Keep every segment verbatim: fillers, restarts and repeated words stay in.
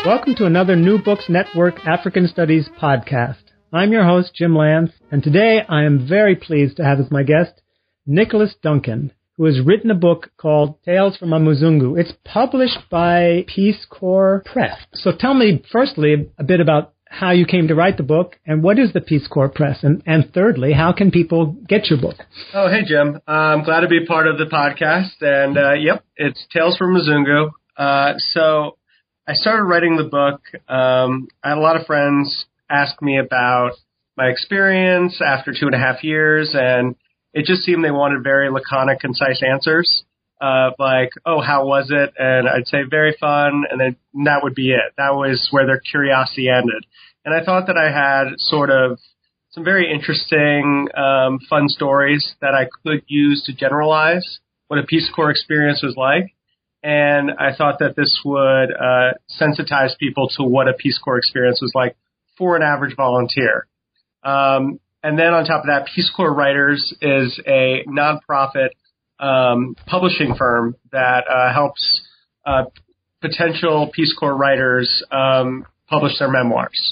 Welcome to another New Books Network African Studies podcast. I'm your host, Jim Lance, and today I am very pleased to have as my guest Nicholas Duncan, who has written a book called Tales from a Muzungu. It's published by Peace Corps Press. So tell me, firstly, a bit about how you came to write the book, and what is the Peace Corps Press? And, and thirdly, how can people get your book? Oh, hey, Jim. Uh, I'm glad to be part of the podcast. And, uh, yep, it's Tales from Muzungu. Uh, so I started writing the book. Um, I had a lot of friends ask me about my experience after two and a half years, and it just seemed they wanted very laconic, concise answers. Uh, like, oh, how was it? And I'd say very fun, and then that would be it. That was where their curiosity ended. And I thought that I had sort of some very interesting, um, fun stories that I could use to generalize what a Peace Corps experience was like. And I thought that this would uh, sensitize people to what a Peace Corps experience was like for an average volunteer. Um, and then on top of that, Peace Corps Writers is a nonprofit Um, publishing firm that uh, helps uh, potential Peace Corps writers um, publish their memoirs.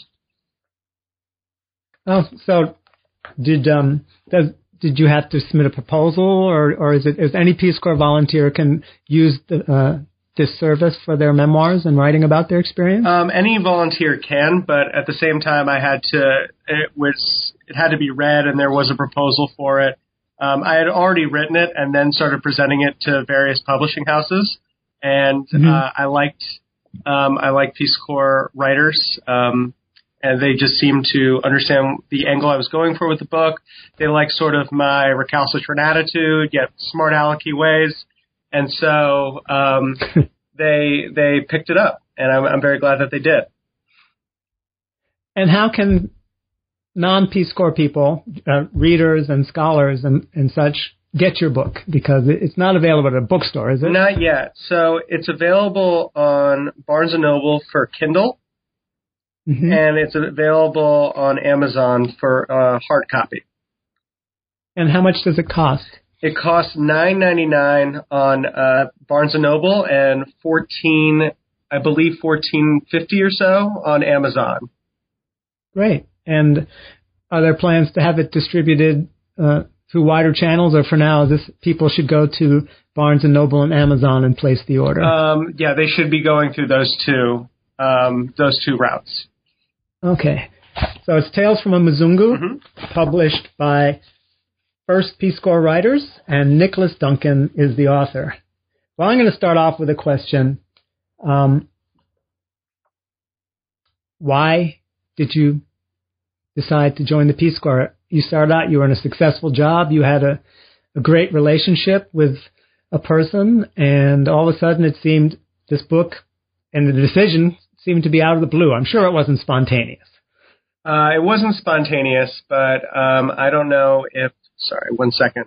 Oh, so did um does did you have to submit a proposal, or or is it is any Peace Corps volunteer can use the, uh, this service for their memoirs and writing about their experience? Um, any volunteer can, but at the same time, I had to it was it had to be read, and there was a proposal for it. Um, I had already written it and then started presenting it to various publishing houses, and mm-hmm. uh, I liked um, I liked Peace Corps writers, um, and they just seemed to understand the angle I was going for with the book. They liked sort of my recalcitrant attitude, yet smart alecky ways, and so um, they they picked it up, and I'm, I'm very glad that they did. And how can non-Peace Corps people, uh, readers and scholars and, and such, get your book? Because it's not available at a bookstore, is it? Not yet. So it's available on Barnes and Noble for Kindle, mm-hmm. and it's available on Amazon for uh, hard copy. And how much does it cost? It costs nine ninety-nine on uh, Barnes and Noble and fourteen, I believe fourteen fifty or so on Amazon. Great. And are there plans to have it distributed uh, through wider channels, or for now, this people should go to Barnes and Noble and Amazon and place the order? Um, yeah, they should be going through those two um, those two routes. Okay, so it's Tales from a Muzungu, mm-hmm. published by First Peace Corps Writers, and Nicholas Duncan is the author. Well, I'm going to start off with a question. Um, why did you decide to join the Peace Corps? You started out, you were in a successful job, you had a, a great relationship with a person, and all of a sudden it seemed this book and the decision seemed to be out of the blue. I'm sure it wasn't spontaneous. Uh, it wasn't spontaneous, but um, I don't know if, sorry, one second.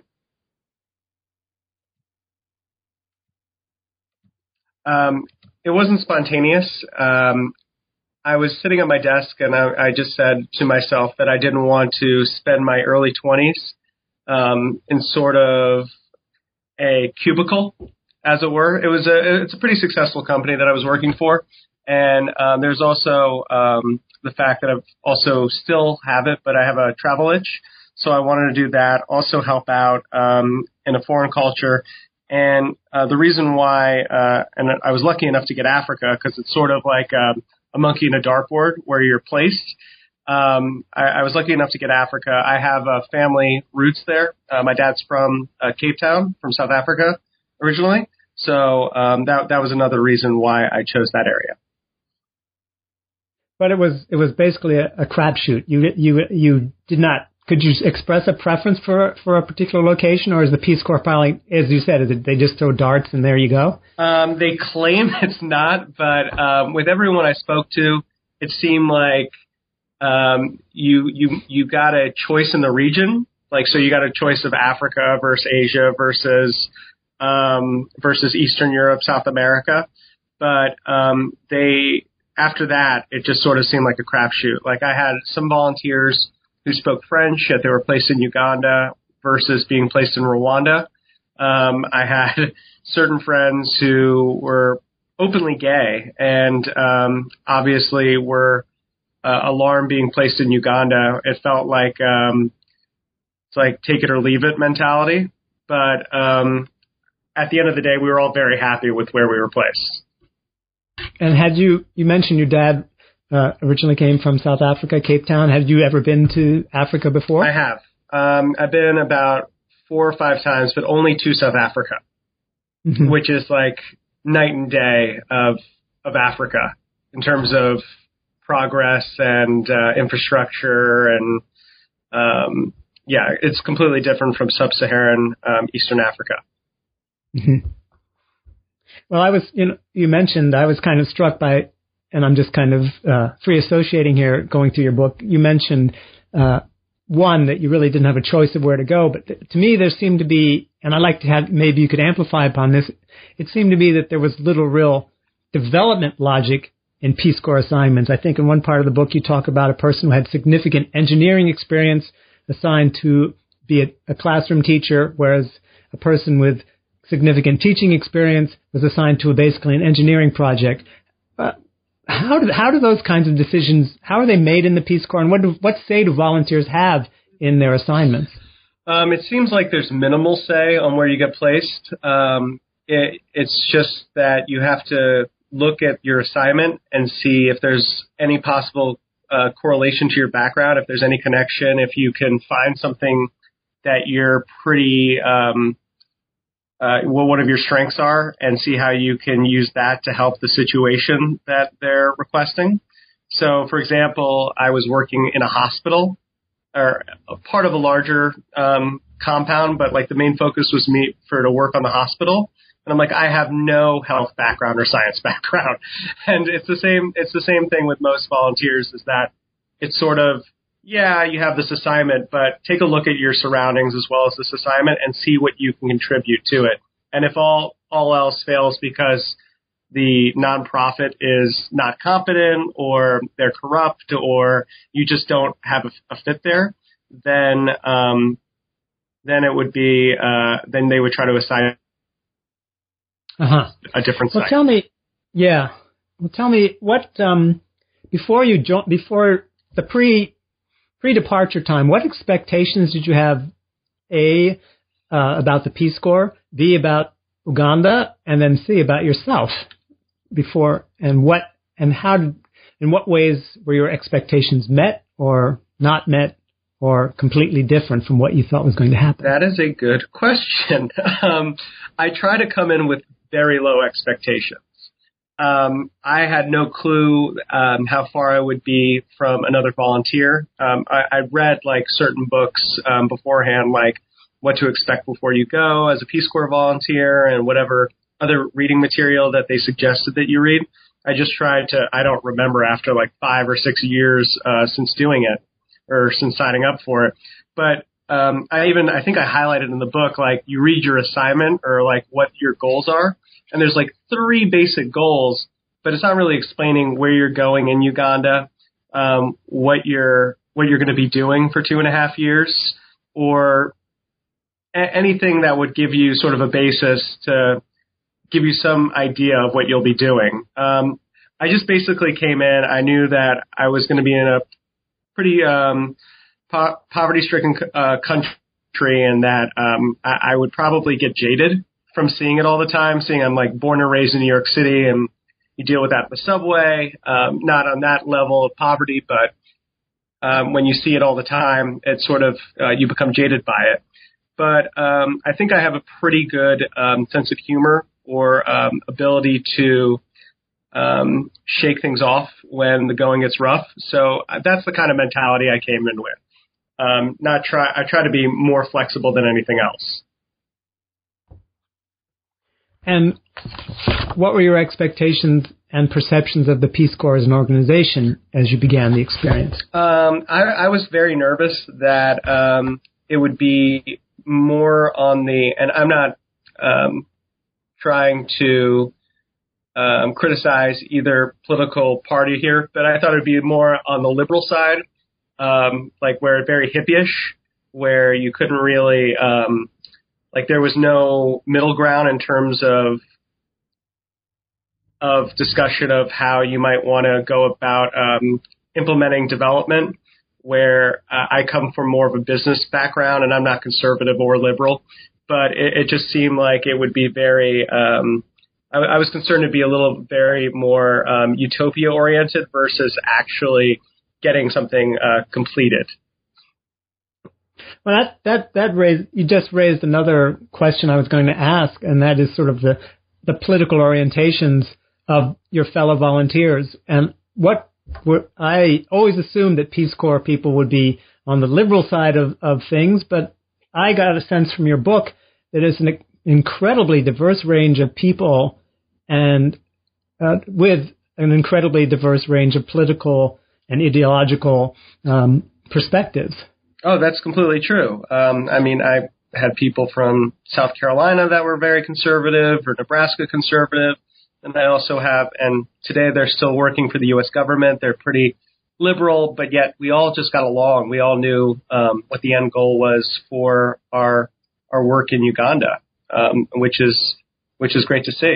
Um, it wasn't spontaneous. Um, I was sitting at my desk, and I, I just said to myself that I didn't want to spend my early twenties um, in sort of a cubicle, as it were. It was a it's a pretty successful company that I was working for, and um, there's also um, the fact that I also still have it, but I have a travel itch, so I wanted to do that. Also help out um, in a foreign culture. And uh, the reason why, uh, and I was lucky enough to get Africa because it's sort of like um, a monkey in a dartboard where you're placed. Um, I, I was lucky enough to get Africa. I have uh, family roots there. Uh, my dad's from uh, Cape Town, from South Africa originally. So um, that that was another reason why I chose that area. But it was it was basically a, a crapshoot. You you you did not. Could you express a preference for for a particular location, or is the Peace Corps filing, as you said, is it they just throw darts and there you go? Um, they claim it's not, but um, with everyone I spoke to, it seemed like um, you you you got a choice in the region. Like, so you got a choice of Africa versus Asia versus um, versus Eastern Europe, South America. But um, they after that, it just sort of seemed like a crapshoot. Like, I had some volunteers who spoke French, yet they were placed in Uganda versus being placed in Rwanda. Um, I had certain friends who were openly gay, and um, obviously were uh, alarm being placed in Uganda. It felt like um, it's like take it or leave it mentality. But um, at the end of the day, we were all very happy with where we were placed. And had you, you mentioned your dad uh, originally came from South Africa, Cape Town. Had you ever been to Africa before? I have. Um, I've been about four or five times, but only to South Africa, mm-hmm. which is like night and day of of Africa in terms of progress and uh, infrastructure. And um, yeah, it's completely different from sub-Saharan um, Eastern Africa. Mm-hmm. Well, I was, you know, you mentioned, I was kind of struck by, and I'm just kind of uh, free associating here, going through your book. You mentioned, uh, one, that you really didn't have a choice of where to go. But th- to me, there seemed to be, and I'd like to have, maybe you could amplify upon this, it seemed to be that there was little real development logic in Peace Corps assignments. I think in one part of the book, you talk about a person who had significant engineering experience assigned to be a, a classroom teacher, whereas a person with significant teaching experience was assigned to a, basically an engineering project. Uh, how do how do those kinds of decisions, how are they made in the Peace Corps, and what do, what say do volunteers have in their assignments? Um, it seems like there's minimal say on where you get placed. Um, it, it's just that you have to look at your assignment and see if there's any possible uh, correlation to your background, if there's any connection, if you can find something that you're pretty um, Uh, what one of your strengths are, and see how you can use that to help the situation that they're requesting. So, for example, I was working in a hospital, or a part of a larger um, compound, but like the main focus was me for to work on the hospital. And I'm like, I have no health background or science background, and it's the same. It's the same thing with most volunteers. Is that it's sort of, yeah, you have this assignment, but take a look at your surroundings as well as this assignment and see what you can contribute to it. And if all, all else fails because the nonprofit is not competent or they're corrupt or you just don't have a, a fit there, then um, then it would be uh, then they would try to assign uh-huh. a different well, site. Tell me, yeah. Well, tell me what um, before you jo- before the pre pre-departure time, what expectations did you have, A, uh, about the Peace Corps, B, about Uganda, and then C, about yourself before, and what, and how, did, in what ways were your expectations met or not met or completely different from what you thought was going to happen? That is a good question. um, I try to come in with very low expectations. Um, I had no clue um, how far I would be from another volunteer. Um, I, I read like certain books um, beforehand, like What to Expect Before You Go as a Peace Corps volunteer and whatever other reading material that they suggested that you read. I just tried to, I don't remember after like five or six years uh, since doing it or since signing up for it. But um, I even, I think I highlighted in the book, like you read your assignment or like what your goals are. And there's like three basic goals, but it's not really explaining where you're going in Uganda, um, what you're what you're going to be doing for two and a half years, or a- anything that would give you sort of a basis to give you some idea of what you'll be doing. Um, I just basically came in. I knew that I was going to be in a pretty um, po- poverty-stricken uh, country, and that um, I-, I would probably get jaded from seeing it all the time, seeing I'm like born and raised in New York City and you deal with that in the subway, um, not on that level of poverty, but um, when you see it all the time, it's sort of, uh, you become jaded by it. But um, I think I have a pretty good um, sense of humor or um, ability to um, shake things off when the going gets rough. So that's the kind of mentality I came in with. Um, not try, I try to be more flexible than anything else. And what were your expectations and perceptions of the Peace Corps as an organization as you began the experience? Um, I, I was very nervous that um, it would be more on the, and I'm not um, trying to um, criticize either political party here, but I thought it would be more on the liberal side, um, like where very hippie-ish, where you couldn't really um, Like there was no middle ground in terms of of discussion of how you might want to go about um, implementing development, where uh, I come from more of a business background and I'm not conservative or liberal, but it, it just seemed like it would be very, um, I, I was concerned to be a little very more um, utopia oriented versus actually getting something uh, completed. Well, that, that, that raised, you just raised another question I was going to ask, and that is sort of the, the political orientations of your fellow volunteers. And what I always assumed that Peace Corps people would be on the liberal side of, of things, but I got a sense from your book that it's an incredibly diverse range of people and uh, with an incredibly diverse range of political and ideological um, perspectives. Oh, that's completely true. Um, I mean, I had people from South Carolina that were very conservative or Nebraska conservative. And I also have, and today they're still working for the U S government. They're pretty liberal, but yet we all just got along. We all knew um, what the end goal was for our our work in Uganda, um, which is which is great to see.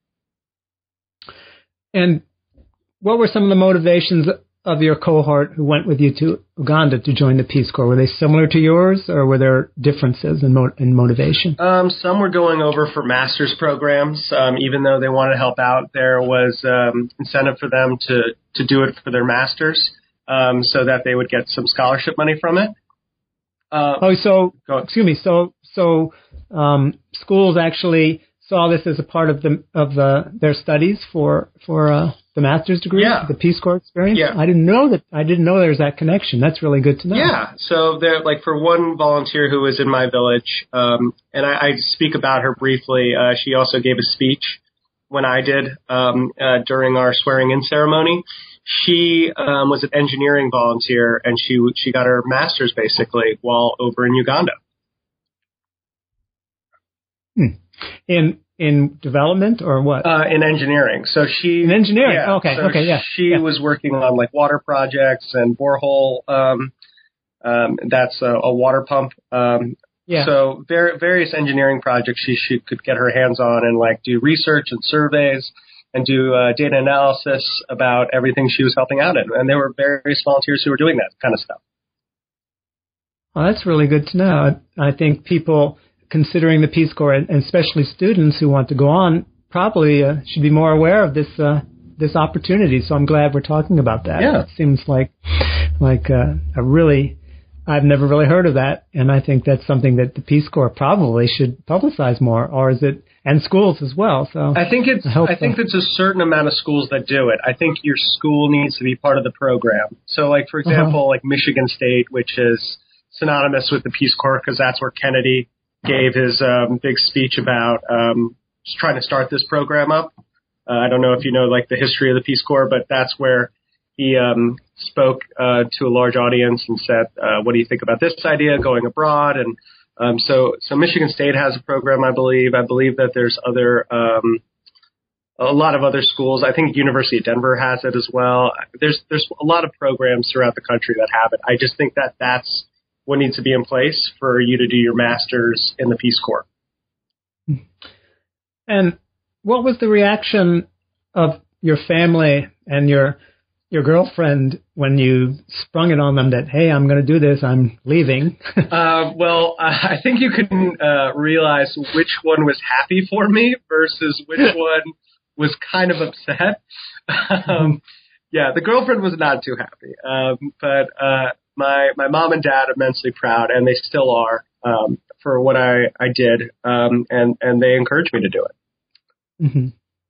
And what were some of the motivations of your cohort who went with you to Uganda to join the Peace Corps? Were they similar to yours, or were there differences in, mo- in motivation? Um, some were going over for master's programs. Um, even though they wanted to help out, there was um, incentive for them to, to do it for their master's um, so that they would get some scholarship money from it. Uh, oh, so, excuse me, so so um, schools actually saw this as a part of the of the their studies for for uh, the master's degree, yeah. the Peace Corps experience. Yeah. I didn't know that. I didn't know there was that connection. That's really good to know. Yeah. So there, like for one volunteer who was in my village, um, and I, I speak about her briefly. Uh, she also gave a speech when I did um, uh, during our swearing-in ceremony. She um, was an engineering volunteer, and she she got her master's basically while over in Uganda. Hmm. In in development or what? Uh, in engineering. So she in engineering. Yeah, okay. So okay. Yeah. She yeah. was working on like water projects and borehole. Um, um, that's a, a water pump. Um, yeah. So ver- various engineering projects she, she could get her hands on and like do research and surveys and do uh, data analysis about everything she was helping out in. And there were various volunteers who were doing that kind of stuff. Well, that's really good to know. I think people considering the Peace Corps, and especially students who want to go on, probably uh, should be more aware of this uh, this opportunity. So I'm glad we're talking about that. Yeah. It seems like like uh, a really, I've never really heard of that, and I think that's something that the Peace Corps probably should publicize more, or is it, and schools as well. So I think it's I, I think so. It's a certain amount of schools that do it. I think your school needs to be part of the program. So like for example, uh-huh. like Michigan State, which is synonymous with the Peace Corps because that's where Kennedy gave his um, big speech about um, just trying to start this program up. Uh, I don't know if you know like the history of the Peace Corps, but that's where he um, spoke uh, to a large audience and said, uh, "What do you think about this idea going abroad?" And um, so, so Michigan State has a program, I believe. I believe that there's other um, a lot of other schools. I think University of Denver has it as well. There's there's a lot of programs throughout the country that have it. I just think that that's what needs to be in place for you to do your master's in the Peace Corps. And what was the reaction of your family and your your girlfriend when you sprung it on them that, hey, I'm going to do this, I'm leaving? uh, well, I think you can uh, realize which one was happy for me versus which one was kind of upset. um, yeah, the girlfriend was not too happy, um, but uh, My my mom and dad are immensely proud, and they still are, um, for what I, I did, um, and, and they encouraged me to do it. Mm-hmm.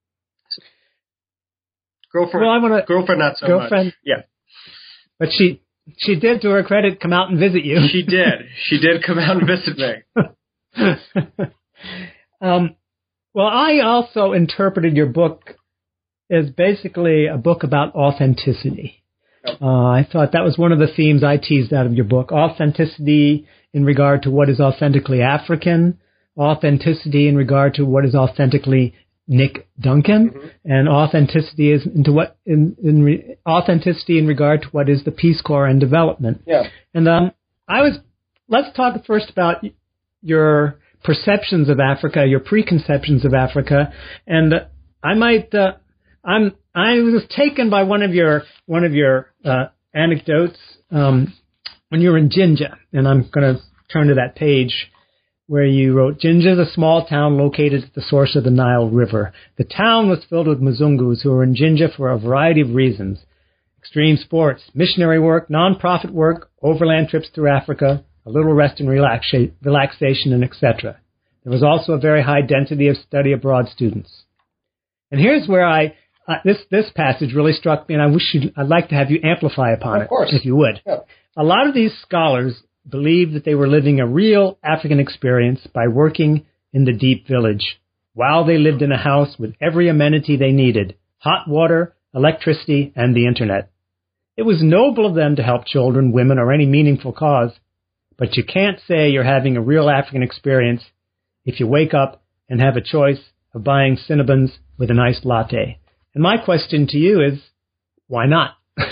Girlfriend, well, I wanna, girlfriend not so girlfriend, much. Yeah. But she she did, to her credit, come out and visit you. She did. She did come out and visit me. um, well, I also interpreted your book as basically a book about authenticity. Uh, I thought that was one of the themes I teased out of your book. Authenticity in regard to what is authentically African, authenticity in regard to what is authentically Nick Duncan, mm-hmm. and authenticity is into what in, in re, authenticity in regard to what is the Peace Corps and development. Yeah. And um, I was let's talk first about your perceptions of Africa, your preconceptions of Africa, and uh, I might uh, I'm I was taken by one of your one of your uh, anecdotes um, when you were in Jinja, and I'm going to turn to that page where you wrote, Jinja is a small town located at the source of the Nile River. The town was filled with Mzungus who were in Jinja for a variety of reasons. Extreme sports, missionary work, non-profit work, overland trips through Africa, a little rest and relaxa- relaxation, and et cetera. There was also a very high density of study abroad students. And here's where I, uh, this this passage really struck me, and I wish you'd, I'd like to have you amplify upon of course. it, if you would. Yeah. A lot of these scholars believed that they were living a real African experience by working in the deep village, while they lived in a house with every amenity they needed, hot water, electricity, and the internet. It was noble of them to help children, women, or any meaningful cause, but you can't say you're having a real African experience if you wake up and have a choice of buying Cinnabons with a nice latte. And my question to you is, why not?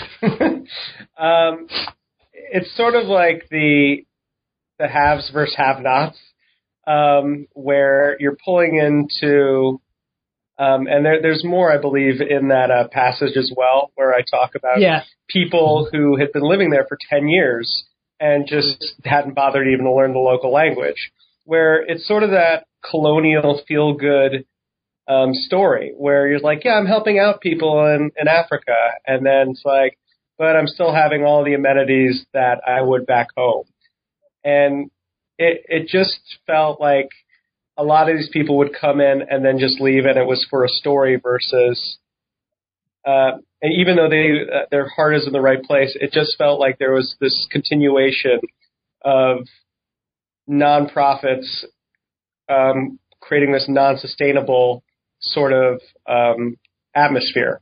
um, it's sort of like the the haves versus have-nots, um, where you're pulling into, um, and there, there's more, I believe, in that uh, passage as well, where I talk about yeah. people who had been living there for ten years and just hadn't bothered even to learn the local language, where it's sort of that colonial feel-good um, story where you're like, yeah, I'm helping out people in, in Africa. And then it's like, but I'm still having all the amenities that I would back home. And it it just felt like a lot of these people would come in and then just leave, and it was for a story versus, uh, and even though they uh, their heart is in the right place, it just felt like there was this continuation of nonprofits um, creating this non-sustainable sort of um, atmosphere.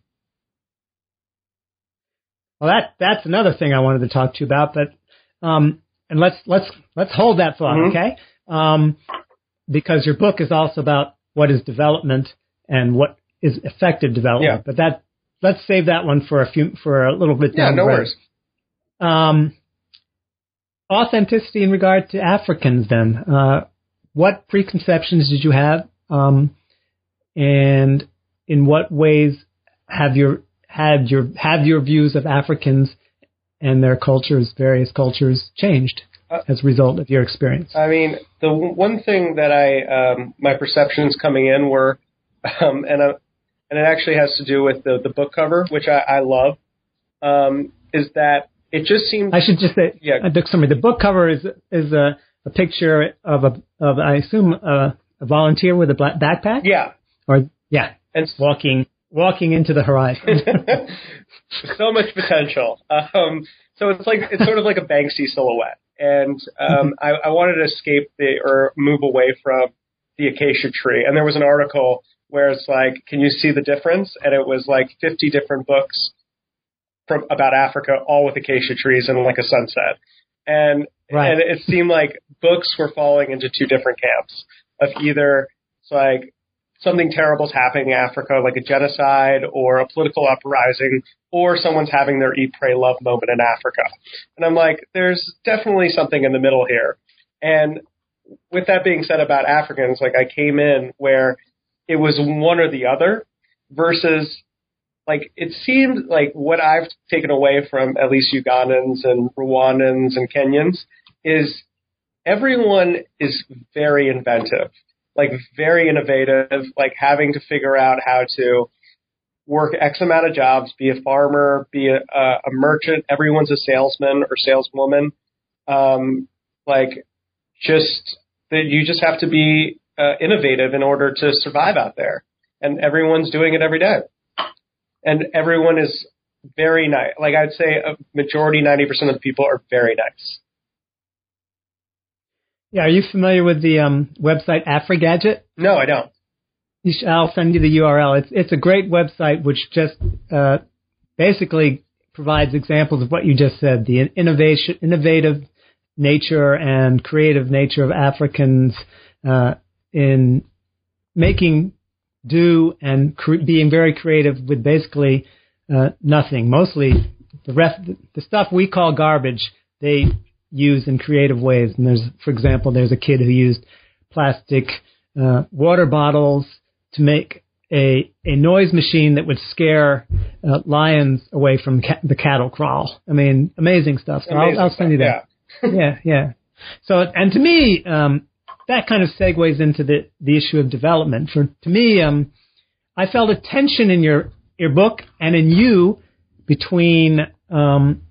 Well, that that's another thing I wanted to talk to you about, but um, and let's let's let's hold that thought, mm-hmm. okay? Um, because your book is also about what is development and what is effective development. Yeah. But that let's save that one for a few for a little bit down yeah, no the road. worries. Um, authenticity in regard to Africans, then. Uh, what preconceptions did you have, um, and in what ways have your had your have your views of Africans and their cultures, various cultures, changed uh, as a result of your experience? I mean, the w- one thing that I um, my perceptions coming in were, um, and uh, and it actually has to do with the the book cover, which I, I love, um, is that it just seemed. I should just say, yeah. Uh, sorry, the book cover is is a, a picture of a of I assume a, a volunteer with a black backpack. Yeah. Or yeah, and walking. Walking into the horizon. So much potential. Um, so it's like it's sort of like a Banksy silhouette, and um, I, I wanted to escape the or move away from the acacia tree. And there was an article where it's like, can you see the difference? And it was like fifty different books from about Africa, all with acacia trees and like a sunset. And right. and it seemed like books were falling into two different camps of either it's like something terrible is happening in Africa, like a genocide or a political uprising, or someone's having their eat, pray, love moment in Africa. And I'm like, there's definitely something in the middle here. And with that being said about Africans, like I came in where it was one or the other versus like it seemed like what I've taken away from at least Ugandans and Rwandans and Kenyans is everyone is very inventive. Like very innovative, like having to figure out how to work X amount of jobs, be a farmer, be a, a merchant. Everyone's a salesman or saleswoman. Um, like just that you just have to be uh, innovative in order to survive out there. And everyone's doing it every day. And everyone is very nice. Like I'd say a majority, ninety percent of the people are very nice. Yeah, are you familiar with the um, website AfriGadget? No, I don't. You sh- I'll send you the U R L. It's it's a great website which just uh, basically provides examples of what you just said: the innovation, innovative nature and creative nature of Africans uh, in making do and cre- being very creative with basically uh, nothing. Mostly the rest, the stuff we call garbage, they use in creative ways. And there's, for example, there's a kid who used plastic uh, water bottles to make a a noise machine that would scare uh, lions away from ca- the cattle kraal. I mean, amazing stuff. So amazing I'll, I'll send you that. Yeah. yeah, yeah. So, and to me, um, that kind of segues into the, the issue of development. For to me, um, I felt a tension in your your book and in you between um,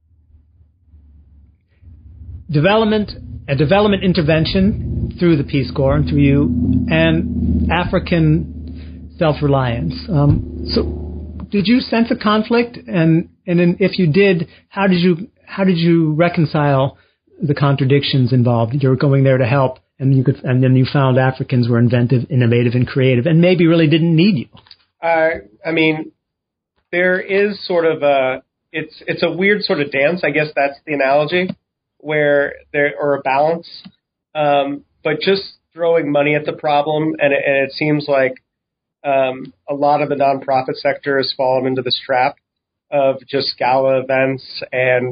development, a development intervention through the Peace Corps and through you, and African self-reliance. Um, so, did you sense a conflict? And and in, if you did, how did you how did you reconcile the contradictions involved? You're going there to help, and you could, and then you found Africans were inventive, innovative, and creative, and maybe really didn't need you. Uh, I mean, there is sort of a it's it's a weird sort of dance. I guess that's the analogy, where there or a balance, um, but just throwing money at the problem, and it, and it seems like um, a lot of the nonprofit sector has fallen into this trap of just gala events and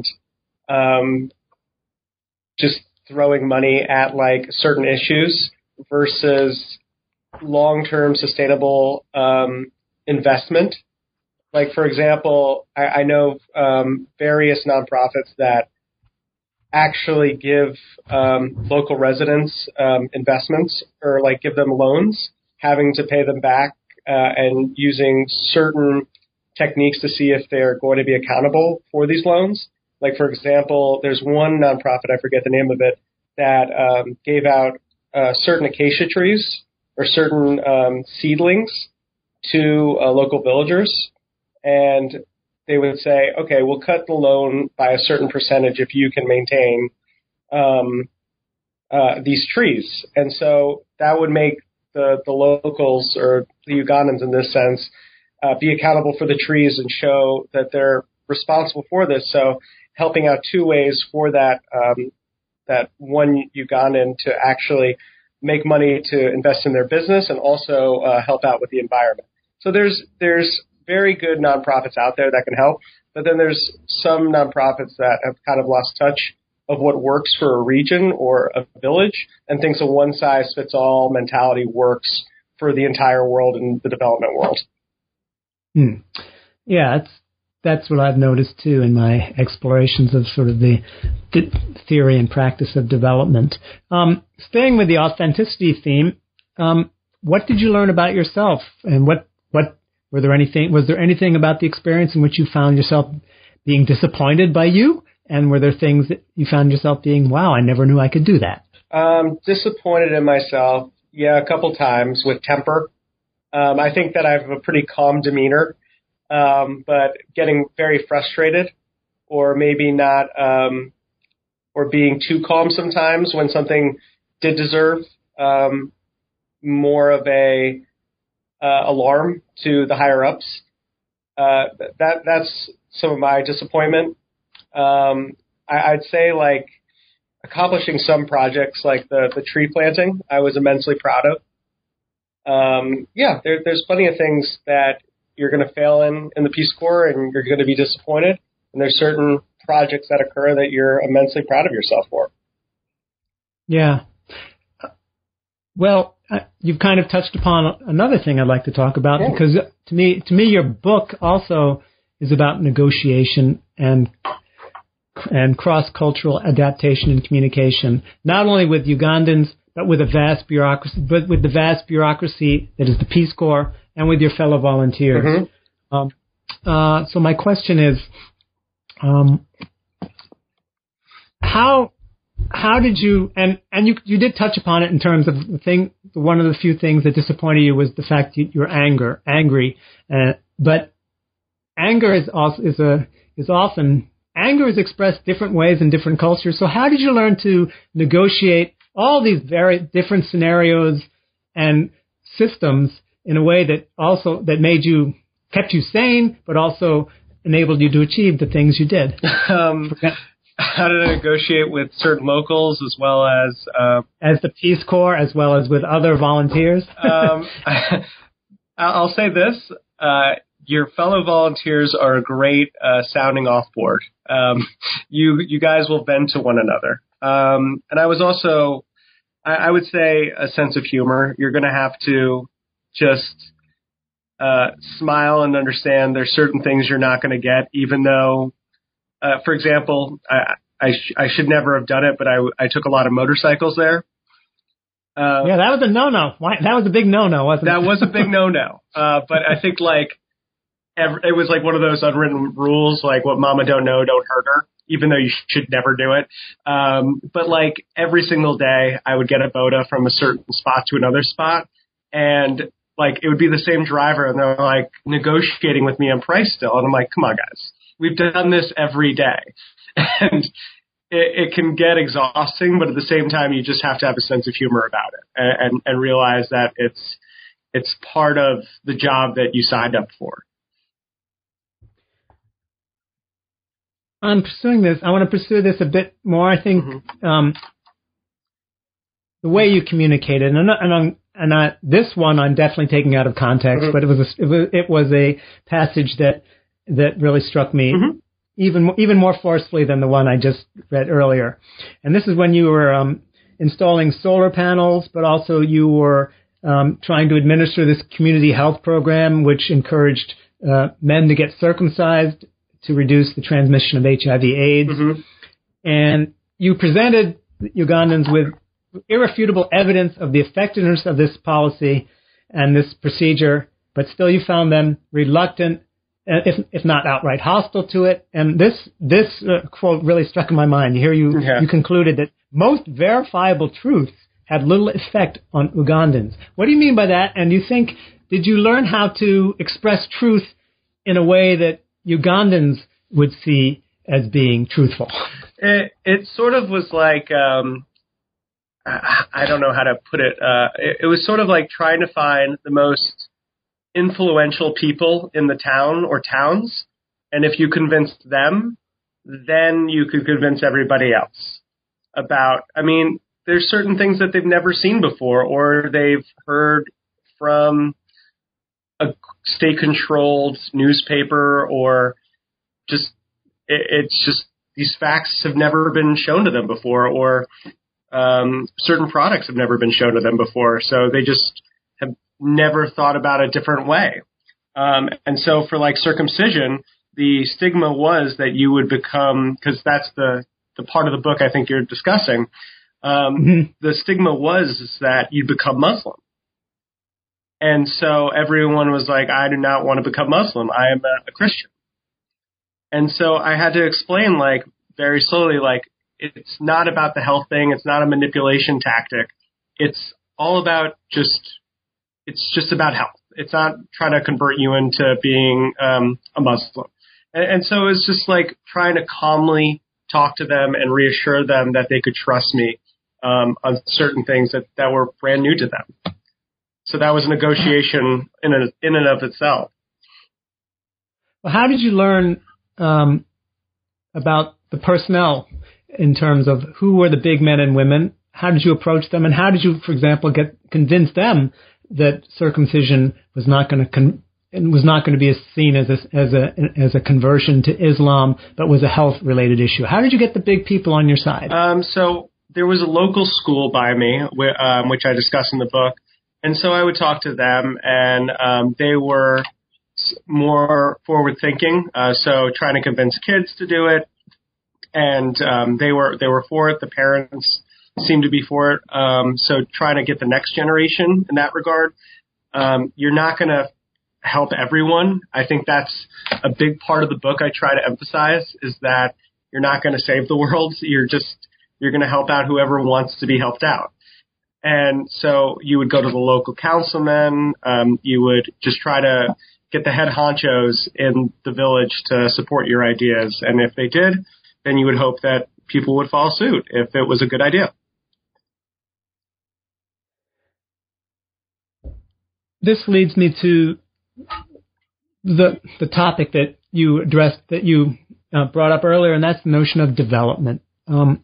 um, just throwing money at like certain issues versus long-term sustainable um, investment. Like, for example, I, I know um, various nonprofits that actually give um, local residents um, investments or like give them loans, having to pay them back uh, and using certain techniques to see if they're going to be accountable for these loans. Like, for example, there's one nonprofit, I forget the name of it, that um, gave out uh, certain acacia trees or certain um, seedlings to uh, local villagers. And they would say, okay, we'll cut the loan by a certain percentage if you can maintain um, uh, these trees. And so that would make the, the locals, or the Ugandans in this sense, uh, be accountable for the trees and show that they're responsible for this. So helping out two ways for that um, that one Ugandan to actually make money to invest in their business and also uh, help out with the environment. So there's there's very good nonprofits out there that can help, but then there's some nonprofits that have kind of lost touch of what works for a region or a village and thinks a one-size-fits-all mentality works for the entire world and the development world. Hmm. Yeah, that's that's what I've noticed too in my explorations of sort of the, the theory and practice of development. Um, staying with the authenticity theme, um, what did you learn about yourself, and what what were there anything was there anything about the experience in which you found yourself being disappointed by you, and were there things that you found yourself being, wow, I never knew I could do that? Um, disappointed in myself, yeah, a couple times with temper. Um, I think that I have a pretty calm demeanor, um, but getting very frustrated, or maybe not, um, or being too calm sometimes when something did deserve um, more of a uh, alarm to the higher ups. Uh, that that's some of my disappointment. Um, I, I'd say like accomplishing some projects like the the tree planting, I was immensely proud of. Um, yeah, there, there's plenty of things that you're going to fail in in the Peace Corps, and you're going to be disappointed. And there's certain projects that occur that you're immensely proud of yourself for. Yeah. Well, uh, you've kind of touched upon another thing I'd like to talk about, yeah. because to me, to me, your book also is about negotiation and and cross-cultural adaptation and communication, not only with Ugandans, but with a vast bureaucracy, but with the vast bureaucracy that is the Peace Corps, and with your fellow volunteers. Mm-hmm. Um, uh, so my question is, um, how how did you and and you you did touch upon it in terms of the thing. One of the few things that disappointed you was the fact that you're anger angry, uh, but anger is also is a is often anger is expressed different ways in different cultures. So how did you learn to negotiate all these very different scenarios and systems in a way that also that made you kept you sane, but also enabled you to achieve the things you did? Um, how to negotiate with certain locals as well as uh, as the Peace Corps, as well as with other volunteers. um, I'll say this: uh, your fellow volunteers are a great uh, sounding off board. Um, you you guys will bend to one another, um, and I was also. I would say a sense of humor. You're going to have to just uh, smile and understand there's certain things you're not going to get, even though, uh, for example, I, I, sh- I should never have done it, but I, I took a lot of motorcycles there. Uh, yeah, that was a no-no. Why, that was a big no-no, wasn't that it? That was a big no-no. Uh, but I think like every, it was like one of those unwritten rules, like what mama don't know, don't hurt her, even though you should never do it. Um, but like every single day I would get a boda from a certain spot to another spot, and like it would be the same driver, and they're like negotiating with me on price still. And I'm like, come on guys, we've done this every day. And it, it can get exhausting, but at the same time, you just have to have a sense of humor about it and, and, and realize that it's, it's part of the job that you signed up for. On pursuing this, I want to pursue this a bit more. I think mm-hmm. um, the way you communicated, and, and, I'm, and I, this one I'm definitely taking out of context, mm-hmm. but it was, a, it was it was a passage that that really struck me mm-hmm. even even more forcefully than the one I just read earlier. And this is when you were um, installing solar panels, but also you were um, trying to administer this community health program, which encouraged uh, men to get circumcised to reduce the transmission of H I V AIDS. Mm-hmm. And you presented Ugandans with irrefutable evidence of the effectiveness of this policy and this procedure, but still you found them reluctant, if if not outright hostile to it. And this this uh, quote really struck in my mind. Here you yeah. you concluded that most verifiable truths had little effect on Ugandans. What do you mean by that? And you think, did you learn how to express truth in a way that Ugandans would see as being truthful? It, it sort of was like, um, I don't know how to put it. Uh, it. It was sort of like trying to find the most influential people in the town or towns. And if you convinced them, then you could convince everybody else about, I mean, there's certain things that they've never seen before, or they've heard from a state-controlled newspaper, or just it, it's just these facts have never been shown to them before, or um, certain products have never been shown to them before, so they just have never thought about a different way. Um, and so for like circumcision, the stigma was that you would become, because that's the, the part of the book I think you're discussing, um, mm-hmm. the stigma was that you'd become Muslim. And so everyone was like, I do not want to become Muslim. I am a, a Christian. And so I had to explain, like, very slowly, like, it's not about the health thing. It's not a manipulation tactic. It's all about just, it's just about health. It's not trying to convert you into being um, a Muslim. And, and so it's just like trying to calmly talk to them and reassure them that they could trust me um, on certain things that, that were brand new to them. So that was a negotiation in and, in and of itself. Well, how did you learn um, about the personnel in terms of who were the big men and women? How did you approach them? And how did you, for example, get convince them that circumcision was not going to con- was not going to be seen as a, as a as a conversion to Islam, but was a health-related issue? How did you get the big people on your side? Um, so there was a local school by me, wh- um, which I discuss in the book. And so I would talk to them, and um, they were more forward-thinking, uh, so trying to convince kids to do it. And um, they were they were for it. The parents seemed to be for it. Um, so trying to get the next generation in that regard. Um, you're not going to help everyone. I think that's a big part of the book I try to emphasize, is that you're not going to save the world. You're just you're going to help out whoever wants to be helped out. And so you would go to the local councilman. Um, you would just try to get the head honchos in the village to support your ideas. And if they did, then you would hope that people would follow suit if it was a good idea. This leads me to the the topic that you addressed, that you uh, brought up earlier, and that's the notion of development. Um,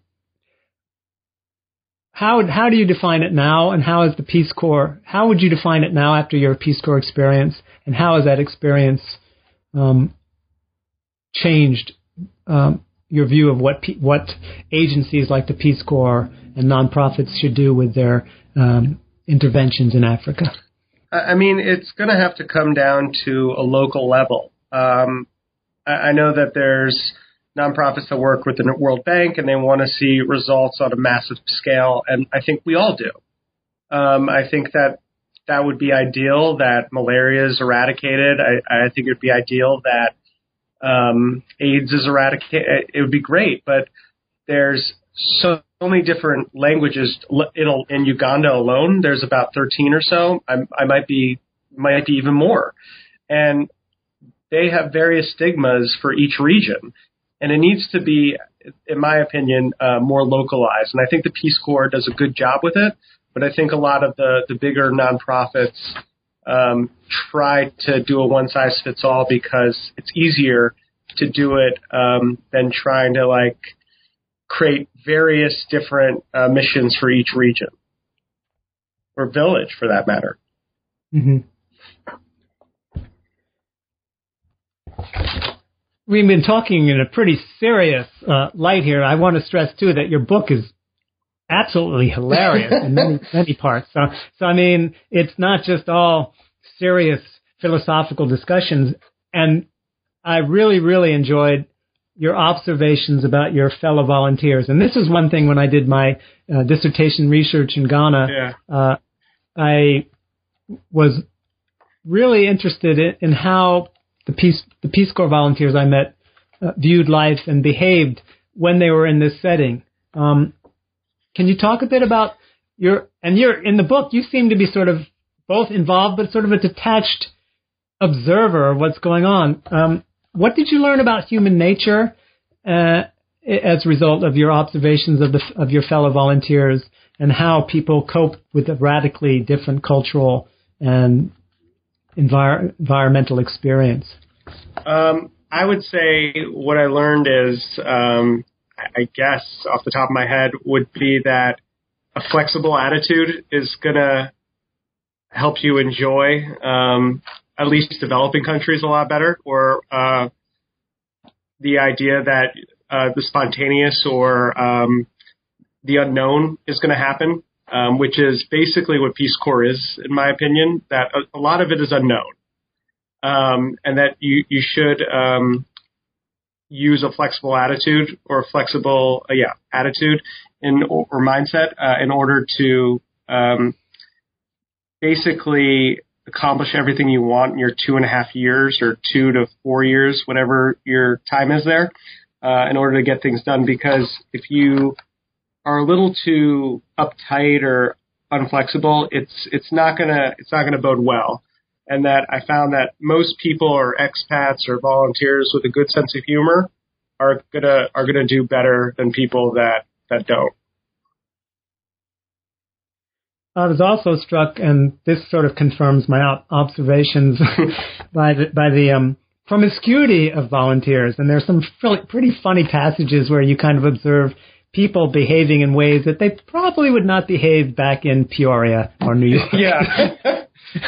How how do you define it now, and how is the Peace Corps? How would you define it now after your Peace Corps experience, and how has that experience um, changed um, your view of what P- what agencies like the Peace Corps and nonprofits should do with their um, interventions in Africa? I mean, it's going to have to come down to a local level. Um, I, I know that there's nonprofits that work with the World Bank and they want to see results on a massive scale, and I think we all do. Um, I think that that would be ideal, that malaria is eradicated. I, I think it would be ideal that um, AIDS is eradicated. It would be great, but there's so many different languages in, in Uganda alone. There's about thirteen or so. I, I might be might be even more, and they have various stigmas for each region, and it needs to be, in my opinion, uh, more localized. And I think the Peace Corps does a good job with it, but I think a lot of the the bigger nonprofits um, try to do a one size fits all because it's easier to do it um, than trying to like create various different uh, missions for each region or village, for that matter. Mm-hmm. We've been talking in a pretty serious uh, light here. I want to stress, too, that your book is absolutely hilarious in many, many parts. So, so, I mean, it's not just all serious philosophical discussions. And I really, really enjoyed your observations about your fellow volunteers. And this is one thing when I did my uh, dissertation research in Ghana, yeah. uh, I was really interested in, in how the Peace, the Peace Corps volunteers I met uh, viewed life and behaved when they were in this setting. Um, can you talk a bit about your, and you're in the book, you seem to be sort of both involved, but sort of a detached observer of what's going on. Um, what did you learn about human nature uh, as a result of your observations of the of your fellow volunteers and how people cope with a radically different cultural and envir- environmental experience? Um, I would say what I learned is, um, I guess off the top of my head, would be that a flexible attitude is going to help you enjoy um, at least developing countries a lot better, or uh, the idea that uh, the spontaneous or um, the unknown is going to happen, um, which is basically what Peace Corps is, in my opinion, that a, a lot of it is unknown, um, and that you, you should um, use a flexible attitude or a flexible, uh, yeah, attitude in or, or mindset uh, in order to um, basically accomplish everything you want in your two and a half years or two to four years, whatever your time is there, uh, in order to get things done. Because if you are a little too uptight or unflexible, it's it's not gonna it's not gonna bode well. And that I found that most people or expats or volunteers with a good sense of humor are gonna are gonna do better than people that, that don't. I was also struck, and this sort of confirms my op- observations by the, by the um, promiscuity of volunteers. And there's some pretty funny passages where you kind of observe people behaving in ways that they probably would not behave back in Peoria or New York. Yeah.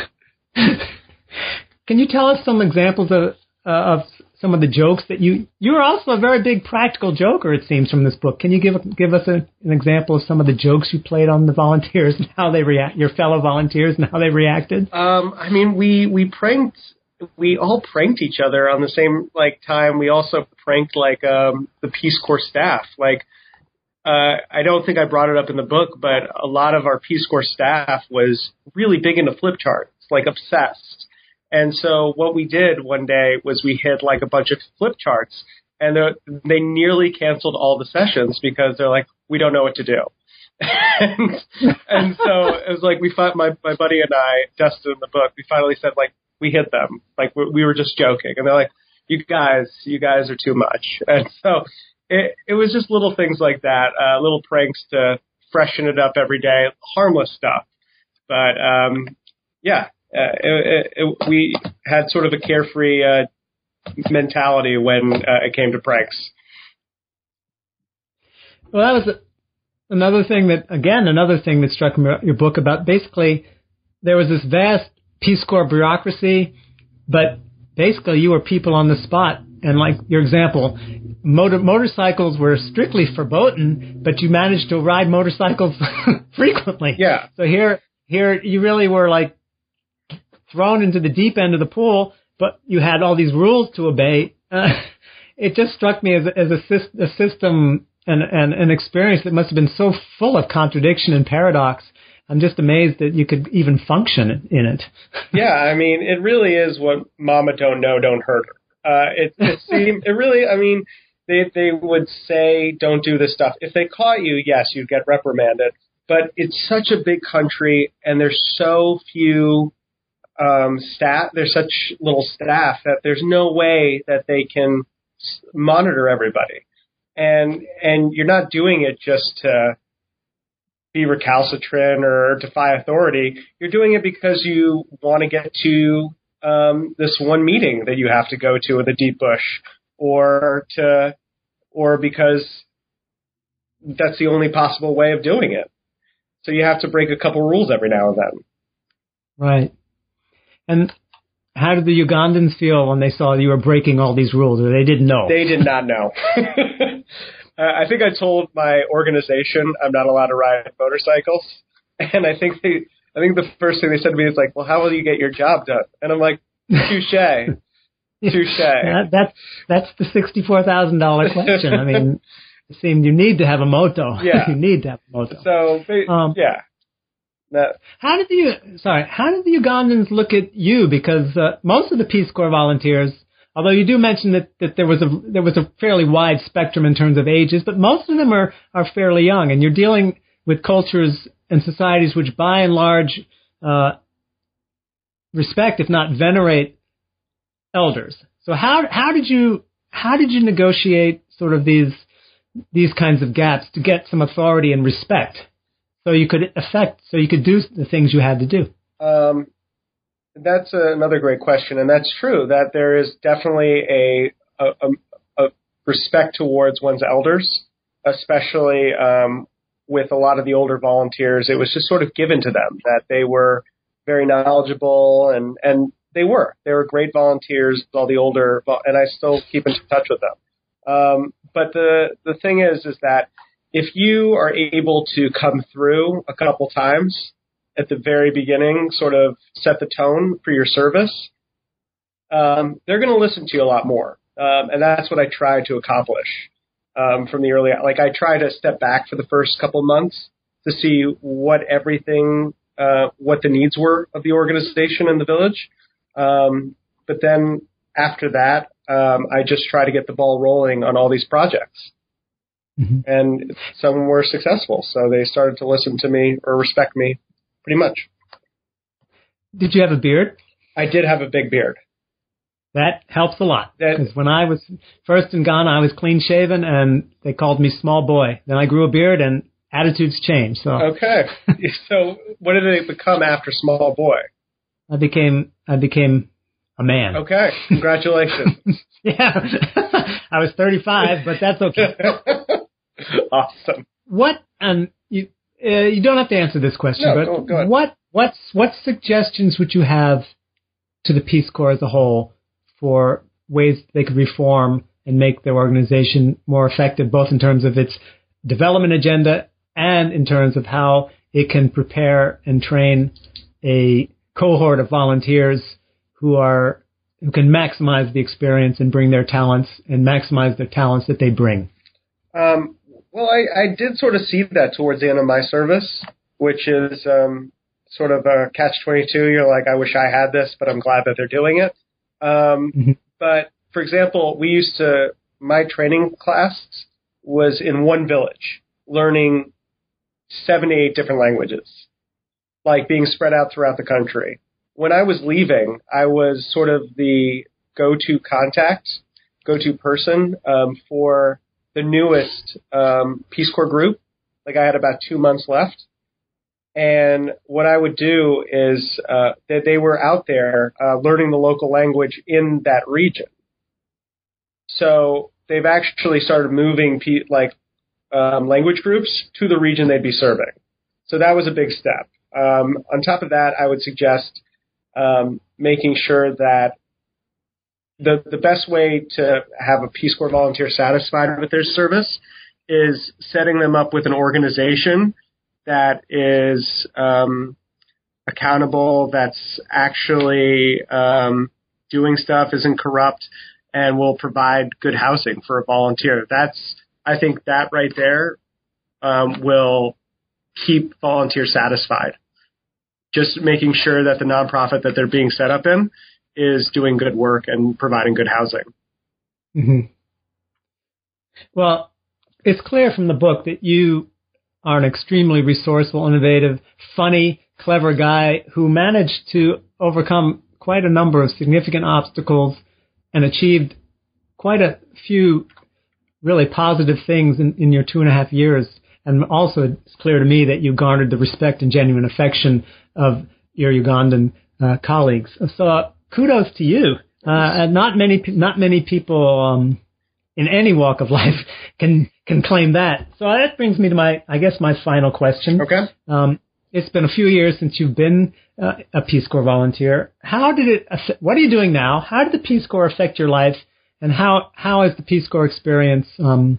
Can you tell us some examples of uh, of some of the jokes that you you're also a very big practical joker, it seems, from this book. Can you give give us a, an example of some of the jokes you played on the volunteers and how they react, your fellow volunteers, and how they reacted? Um, I mean, we we pranked, we all pranked each other on the same like time. We also pranked like um, the Peace Corps staff. Like, uh, I don't think I brought it up in the book, but a lot of our Peace Corps staff was really big into flip charts, like obsessed. And so what we did one day was we hit like a bunch of flip charts, and they nearly canceled all the sessions because they're like, we don't know what to do. and, and so it was like we found, my, my buddy and I, Dustin in the book, we finally said, like, we hit them. Like, we, we were just joking. And they're like, you guys, you guys are too much. And so it, it was just little things like that, uh, little pranks to freshen it up every day, harmless stuff. But, um, yeah. Uh, it, it, we had sort of a carefree uh, mentality when uh, it came to pranks. Well, that was a, another thing that, again, another thing that struck me about your book about basically there was this vast Peace Corps bureaucracy, but basically you were people on the spot. And like your example, motor, motorcycles were strictly verboten, but you managed to ride motorcycles frequently. Yeah. So here, here you really were like thrown into the deep end of the pool, but you had all these rules to obey. Uh, it just struck me as, a, as a, a system and, and an experience that must have been so full of contradiction and paradox. I'm just amazed that you could even function in it. Yeah, I mean, it really is what Mama Don't Know, Don't Hurt Her. Uh, it, it seemed, it really, I mean, they they would say, don't do this stuff. If they caught you, yes, you'd get reprimanded. But it's such a big country, and there's so few um, staff. There's such little staff that there's no way that they can monitor everybody. And and you're not doing it just to be recalcitrant or defy authority. You're doing it because you want to get to um, this one meeting that you have to go to in the deep bush, or to, or because that's the only possible way of doing it. So you have to break a couple rules every now and then. Right. And how did the Ugandans feel when they saw you were breaking all these rules, or they didn't know? They did not know. uh, I think I told my organization I'm not allowed to ride motorcycles, and I think they, I think the first thing they said to me is like, "Well, how will you get your job done?" And I'm like, "Touche, touche." That, that's that's the sixty-four thousand dollar question. I mean, it seemed you need to have a moto. Yeah, you need to have a moto. So they, um, yeah. That, how did the sorry? How did the Ugandans look at you? Because uh, most of the Peace Corps volunteers, although you do mention that, that there was a there was a fairly wide spectrum in terms of ages, but most of them are are fairly young, and you're dealing with cultures and societies which, by and large, uh, respect, if not venerate, elders. So how how did you how did you negotiate sort of these these kinds of gaps to get some authority and respect? So you could affect, so you could do the things you had to do. Um, that's a, another great question, and that's true. That there is definitely a a, a, a respect towards one's elders, especially um, with a lot of the older volunteers. It was just sort of given to them that they were very knowledgeable, and and they were they were great volunteers. All the older, and I still keep in touch with them. Um, but the the thing is, is that if you are able to come through a couple times at the very beginning, sort of set the tone for your service, um, they're going to listen to you a lot more. Um, and that's what I try to accomplish um, from the early, like I try to step back for the first couple months to see what everything, uh, what the needs were of the organization in the village. Um, but then after that, um, I just try to get the ball rolling on all these projects. Mm-hmm. And some were successful, so they started to listen to me or respect me pretty much. Did you have a beard? I did have a big beard. That helps a lot. That, because when I was first in Ghana, I was clean-shaven, and they called me small boy. Then I grew a beard, and attitudes changed. So okay. So what did it become after small boy? I became I became a man. Okay. Congratulations. Yeah. I was thirty-five, but that's okay. Awesome. What, and you, uh, you don't have to answer this question, no, but go, go ahead. what, what's, what suggestions would you have to the Peace Corps as a whole for ways they could reform and make their organization more effective, both in terms of its development agenda and in terms of how it can prepare and train a cohort of volunteers who are, who can maximize the experience and bring their talents and maximize their talents that they bring? Um, well, I, I did sort of see that towards the end of my service, which is um, sort of a catch twenty-two. You're like, I wish I had this, but I'm glad that they're doing it. Um, mm-hmm. But, for example, we used to, my training class was in one village, learning seven to eight different languages, like being spread out throughout the country. When I was leaving, I was sort of the go-to contact, go-to person um, for the newest um, Peace Corps group. Like I had about two months left. And what I would do is uh, that they were out there uh, learning the local language in that region. So they've actually started moving pe- like um, language groups to the region they'd be serving. So that was a big step. Um, on top of that, I would suggest um, making sure that The the best way to have a Peace Corps volunteer satisfied with their service is setting them up with an organization that is um, accountable, that's actually um, doing stuff, isn't corrupt, and will provide good housing for a volunteer. That's, I think that right there um, will keep volunteers satisfied. Just making sure that the nonprofit that they're being set up in is doing good work and providing good housing. Mm-hmm. Well, it's clear from the book that you are an extremely resourceful, innovative, funny, clever guy who managed to overcome quite a number of significant obstacles and achieved quite a few really positive things in, in your two and a half years. And also, it's clear to me that you garnered the respect and genuine affection of your Ugandan uh, colleagues. So uh, kudos to you. Uh, and not many, not many people um, in any walk of life can can claim that. So that brings me to my, I guess, my final question. Okay. Um, it's been a few years since you've been uh, a Peace Corps volunteer. How did it? Affect, what are you doing now? How did the Peace Corps affect your life? And how how has the Peace Corps experience um,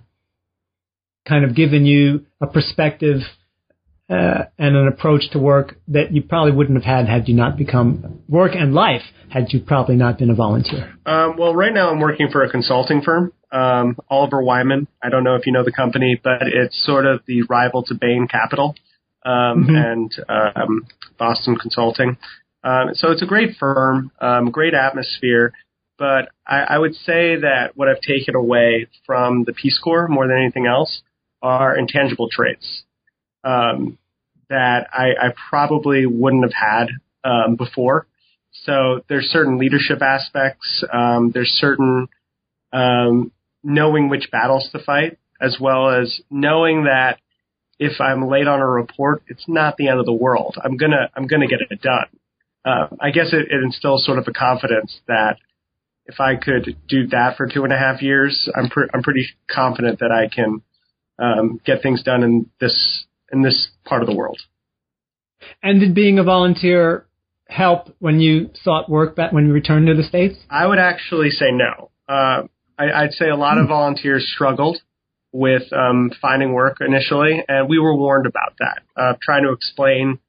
kind of given you a perspective uh, and an approach to work that you probably wouldn't have had had you not become work and life had you probably not been a volunteer? Um, well, right now I'm working for a consulting firm, um, Oliver Wyman. I don't know if you know the company, but it's sort of the rival to Bain Capital um, mm-hmm. and um, Boston Consulting. Um, so it's a great firm, um, great atmosphere. But I, I would say that what I've taken away from the Peace Corps more than anything else are intangible traits um, that I, I probably wouldn't have had um, before. So there's certain leadership aspects. Um, there's certain um, knowing which battles to fight, as well as knowing that if I'm late on a report, it's not the end of the world. I'm gonna I'm gonna get it done. Uh, I guess it, it instills sort of a confidence that if I could do that for two and a half years, I'm pre- I'm pretty confident that I can um, get things done in this in this part of the world. And did being a volunteer help when you sought work back when you returned to the States? I would actually say no. Uh, I, I'd say a lot of volunteers struggled with um, finding work initially, and we were warned about that. Uh, trying to explain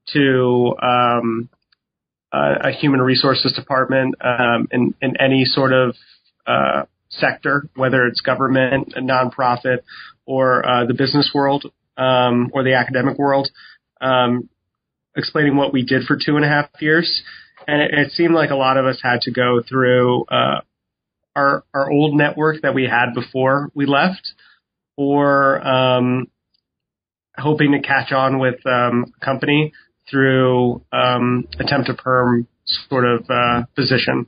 to um, Uh, a human resources department um, in, in any sort of uh, sector, whether it's government, a nonprofit, or uh, the business world um, or the academic world, um, explaining what we did for two and a half years. And it, it seemed like a lot of us had to go through uh, our our old network that we had before we left, or um, hoping to catch on with um, a company through um, attempt to perm sort of uh, position.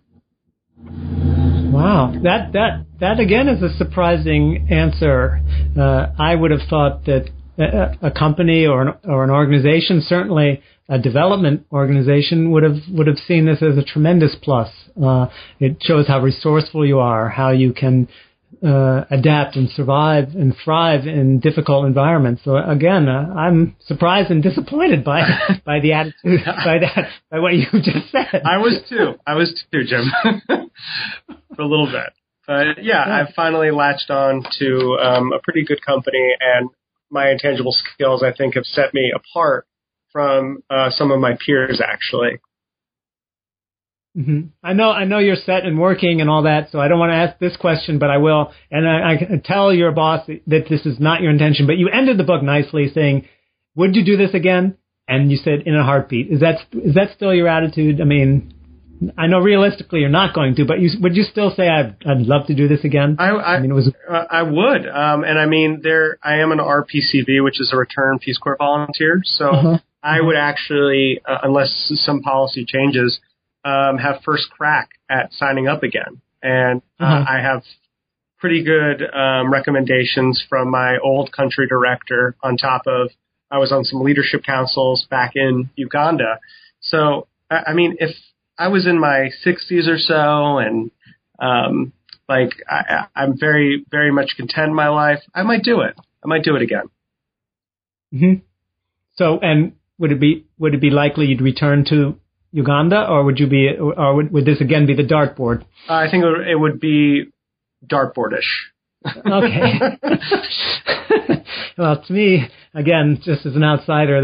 Wow, that that that again is a surprising answer. Uh, I would have thought that a, a company or an, or an organization, certainly a development organization, would have would have seen this as a tremendous plus. Uh, it shows how resourceful you are, how you can Uh, adapt and survive and thrive in difficult environments. So again, uh, I'm surprised and disappointed by by the attitude, by that, by what you just said. I was too. I was too, Jim, for a little bit. But yeah, yeah. I've finally latched on to um, a pretty good company, and my intangible skills, I think, have set me apart from uh, some of my peers, actually. Mm-hmm. I know, I know you're set and working and all that, so I don't want to ask this question, but I will. And I, I can tell your boss that this is not your intention. But you ended the book nicely, saying, "Would you do this again?" And you said, "In a heartbeat." Is that is that still your attitude? I mean, I know realistically you're not going to, but you, would you still say, "I'd, I'd love to do this again"? I, I, I mean, it was. Uh, I would, um, and I mean, there. I am an R P C V, which is a Return Peace Corps volunteer, so uh-huh. I would actually, uh, unless some policy changes, Um, have first crack at signing up again. And uh, mm-hmm. I have pretty good um, recommendations from my old country director, on top of I was on some leadership councils back in Uganda. So, I, I mean, if I was in my sixties or so and um, like I, I'm very, very much content in my life, I might do it. I might do it again. Mm-hmm. So, and would it be would it be likely you'd return to Uganda, or would you be, or would, would this again be the dartboard? Uh, I think it would, it would be dartboardish. Okay. Well, to me, again, just as an outsider, that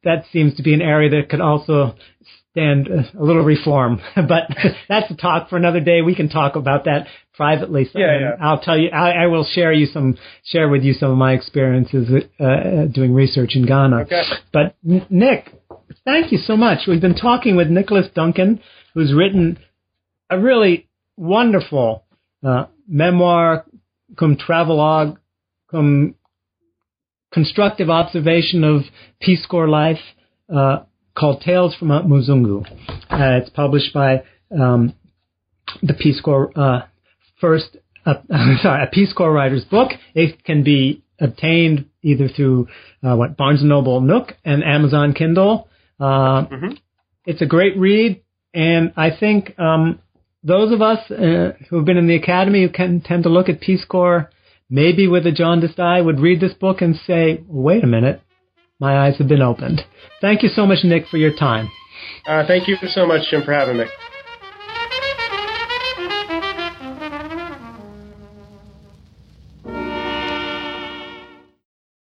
that seems to be an area that could also stand a little reform. But that's a talk for another day. We can talk about that privately. So, yeah, yeah. I'll tell you, I, I will share you some, share with you some of my experiences uh, doing research in Ghana. Okay. But Nick, thank you so much. We've been talking with Nicholas Duncan, who's written a really wonderful uh, memoir, cum travelogue, cum constructive observation of Peace Corps life, uh, called Tales from Mount Muzungu. Uh, it's published by um, the Peace Corps uh, first, uh, sorry, a Peace Corps writer's book. It can be obtained either through uh, what Barnes and Noble Nook and Amazon Kindle. Uh, mm-hmm. It's a great read, and I think um, those of us uh, who have been in the academy who can tend to look at Peace Corps maybe with a jaundiced eye would read this book and say, wait a minute, my eyes have been opened. Thank you so much, Nick, for your time. Uh, thank you so much, Jim, for having me.